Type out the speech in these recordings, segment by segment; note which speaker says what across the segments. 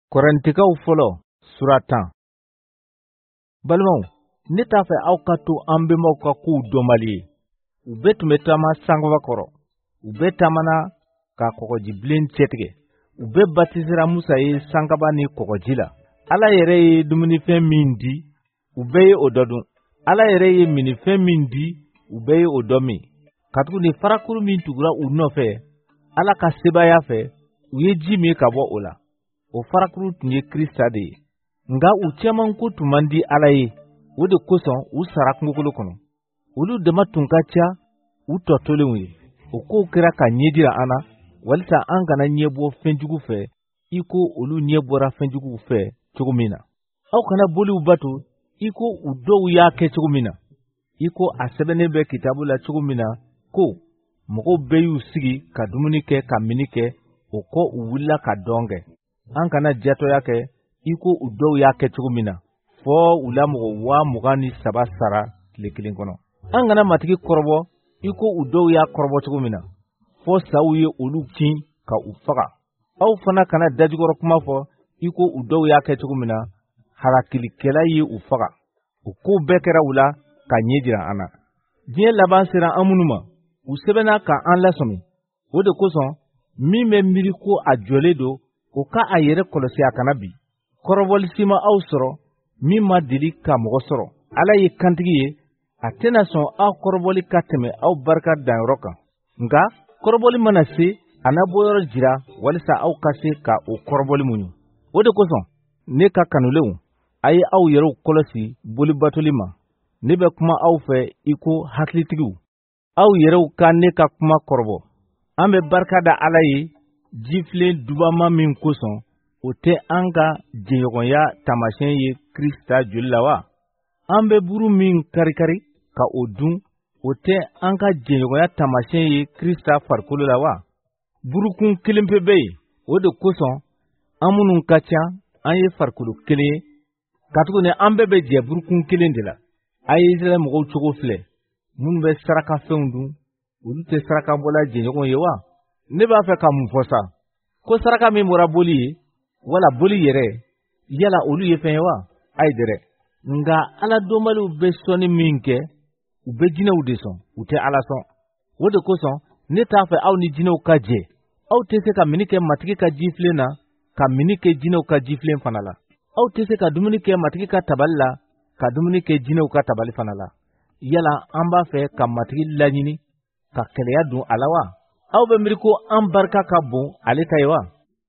Speaker 1: Korintikaw fɔlɔ sura 10. Balimaw, ne t'a fɛ aw ka to an bɛnbaw ka kow dɔnbali ye. U bɛɛ tun bɛ taama sangaba kɔrɔ. U bɛɛ taamana ka kɔgɔjibilen cɛtigɛ. U bɛɛ batisera Musa ye sangaba ni kɔgɔji la. Ala yɛrɛ ye dumunifɛn min di, u bɛɛ ye o dɔ dun. Ala yɛrɛ ye minifɛn min di, u bɛɛ ye o dɔ min. Katuguni farakuru min tugura u nɔfɛ, Ala ka sebaya fɛ, u ye ji min ka bɔ o la. O farakuru tun ye Krista de ye. Nga u cɛman ko tun man di Ala ye. O de kosɔn u sara kungokolo kɔnɔ. Olu dama tun ka ca u tɔ tolenw ye. O kow kɛra ka ɲɛ jira an na, walisa an kana ɲɛ bɔ fɛnjugu fɛ, i ko olu ɲɛ bɔra fɛnjuguw fɛ cogo min na. Aw kana boliw bato, i ko u dɔw y'a kɛ cogo min na. I ko a sɛbɛnnen bɛ kitabu la cogo min na, ko mɔgɔw bɛɛ y'u sigi ka dumuni kɛ ka mini kɛ, o kɔ u wulila ka dɔn kɛ. An kana jatɔya kɛ, i ko u dɔw y'a kɛ cogo min na, fɔ u la mɔgɔ 23,000 sara tile kelen kɔnɔ. An kana matigi kɔrɔbɔ, i ko u dɔw y'a kɔrɔbɔ cogo min na, fɔ saw ye olu kin ka u faga. Aw fana kana dajugɔrɔ kuma fɔ, i ko u dɔw y'a kɛ cogo min na, harakilikɛla ye u faga. O kow bɛɛ kɛra u la ka ɲɛ jira an na. Diɲɛ laban sera an minnu ma, u sɛbɛnna ka an lasɔmi. O de kosɔn, min bɛ miiri ko a jɔlen don, o ka a yɛrɛ kɔlɔsi a kana bi. Kɔrɔbɔli si ma aw sɔrɔ, min ma deli ka mɔgɔ sɔrɔ. Ala ye kantigi ye, a tɛna sɔn aw kɔrɔbɔli ka tɛmɛ aw barika danyɔrɔ kan. Nka kɔrɔbɔli mana se, a na bɔyɔrɔ jira walisa aw ka se ka o kɔrɔbɔli muɲu. O de kosɔn, ne ka kanulenw, a ye aw yɛrɛw kɔlɔsi bolibatoli ma. Ne bɛ kuma aw fɛ i ko hakilitigiw. Aw yɛrɛw ka ne ka kuma kɔrɔbɔ. An bɛ barika da Ala ye, jifilen dubama min kosɔn, o tɛ an ka jɛɲɔgɔnya taamasiyɛn ye Krista joli la wa? An bɛ buru min kari-kari ka o dun, o tɛ an ka jɛɲɔgɔnya taamasiyɛn ye Krista farikolo la wa? Burukun kelen pe bɛ yen, o de kosɔn, an minnu ka ca, an ye farikolo kelen ye. Katuguni an bɛɛ bɛ jɛ burukun kelen de la. A ye Israɛl mɔgɔw cogo filɛ, minnu bɛ sarakafɛnw dun, olu tɛ sarakabɔla jɛɲɔgɔn ye wa? Ne b'a fɛ ka mun fɔ sa? Ko saraka min bɔra boli ye, wala boli yɛrɛ, yala olu ye fɛn ye wa? Ayi dɛrɛ. Nga Ala dɔnbaliw bɛ sɔnni min kɛ, u bɛ jinɛw de sɔn, u tɛ Ala sɔn. O de kosɔn, ne t'a fɛ aw ni jinɛw ka jɛ. Aw tɛ se ka mini kɛ matigi ka jifilen na, ka mini kɛ jinɛw ka jifilen fana la. Aw tɛ se ka dumuni kɛ matigi ka tabali la, ka dumuni kɛ jinɛw ka tabali fana la. Yala an b'a fɛ ka matigi laɲini, ka kɛlɛya don a la wa? Aw bɛ miiri ko an barika ka bon ale ta ye wa?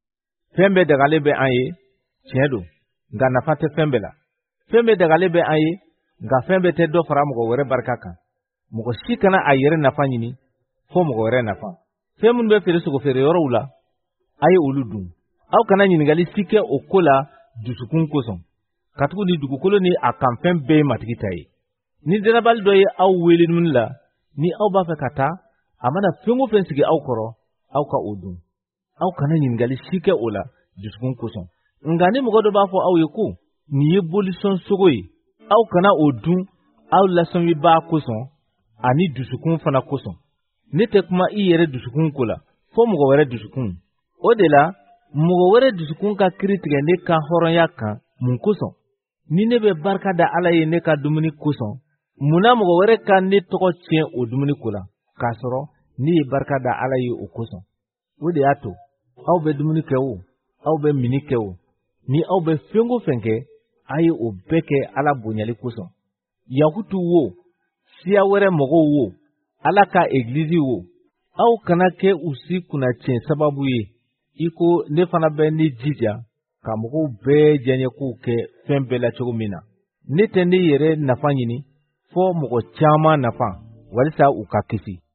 Speaker 1: Fɛn bɛɛ dagalen bɛ an ye, tiɲɛ don, nka nafa tɛ fɛn bɛɛ la. Fɛn bɛɛ dagalen bɛ an ye, nka fɛn bɛɛ tɛ dɔ fara mɔgɔ wɛrɛ barika kan. Mɔgɔ si kana a yɛrɛ nafa ɲini, fɔ mɔgɔ wɛrɛ nafa. Fɛn minnu bɛ feere sogo feere yɔrɔw la, a ye olu dun. Aw kana ɲininkali si kɛ o ko la dusukun kosɔn. Katuguni dugukolo ni a kanfɛn bɛɛ ye matigi ta ye. Ni dɛnɛbali dɔ ye aw wele dumuni la, ni aw b'a fɛ ka taa, a mana fɛn o fɛn sigi aw kɔrɔ, aw ka o dun. Aw kana ɲininkali si kɛ o la dusukun kosɔn. Nka ni mɔgɔ dɔ b'a fɔ aw ye ko nin ye bolisɔn sogo ye, aw kana o dun aw lasɔnbaa kosɔn ani dusukun fana kosɔn. Ne tɛ kuma i yɛrɛ dusukun ko la, fɔ mɔgɔ wɛrɛ dusukun. O de la, mɔgɔ wɛrɛ dusukun ka kiri tigɛ ne ka hɔrɔnya kan mun kosɔn? Ni ne bɛ barika da Ala ye ne ka dumuni kosɔn, munna mɔgɔ wɛrɛ ka ne tɔgɔ tiɲɛ o dumuni ko la, k'a sɔrɔ ne ye barika da Ala ye o kosɔn? O de y'a to, aw bɛ dumuni kɛ o, aw bɛ mini kɛ o, ni aw bɛ fɛn o fɛn kɛ, a ye o bɛɛ kɛ Ala bonyali kosɔn. Yahutu wo, siya wɛrɛ mɔgɔw wo, Ala ka egilizi wo, aw kana kɛ u si kunna tiɲɛ sababu ye, i ko ne fana bɛ ne jija ka mɔgɔw bɛɛ diyaɲɛ k'u kɛ fɛn bɛɛ la cogo min na. Ne tɛ ne yɛrɛ nafa ɲini, fɔ mɔgɔ caman nafa, walisa u ka kisi.